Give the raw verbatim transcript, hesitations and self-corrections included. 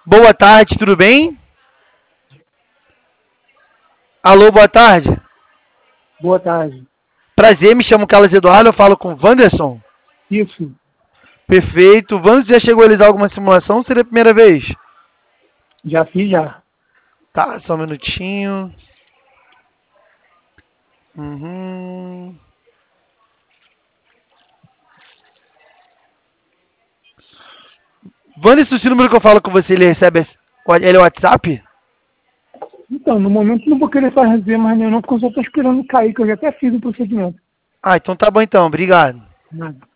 Boa tarde, tudo bem? Alô, boa tarde. Boa tarde. Prazer, me chamo Carlos Eduardo, eu falo com o Wanderson. Isso. Perfeito. O Wanderson já chegou a realizar alguma simulação ou seria a primeira vez? Já fiz, já. Tá, só um minutinho. Uhum. Wanderson, esse número que eu falo com você, ele recebe... Ele é o WhatsApp? Então, no momento não vou querer fazer mais nenhum, não, porque eu só estou esperando cair, que eu já até fiz o procedimento. Ah, então tá bom então, obrigado. Nada.